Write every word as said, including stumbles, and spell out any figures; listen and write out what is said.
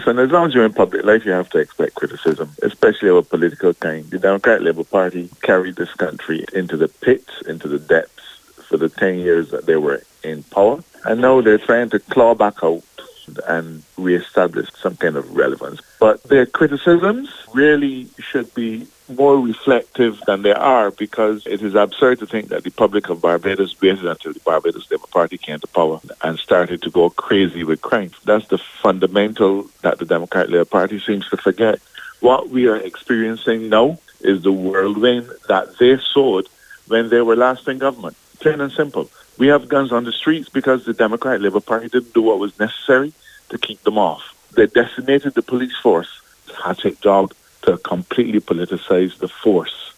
And as long as you're in public life, you have to expect criticism, especially of a political kind. The Democratic Labour Party carried this country into the pits, into the depths for the ten years that they were in power. And now they're trying to claw back out and reestablish some kind of relevance. But their criticisms really should be more reflective than they are, because it is absurd to think that the Republic of Barbados waited until the Barbados Labour Party came to power and started to go crazy with crime. That's the fundamental that the Democratic Labour Party seems to forget. What we are experiencing now is the whirlwind that they sowed when they were last in government. Plain and simple. We have guns on the streets because the Democratic Labour Party didn't do what was necessary to keep them off. They decimated the police force. Had to take job to completely politicize the force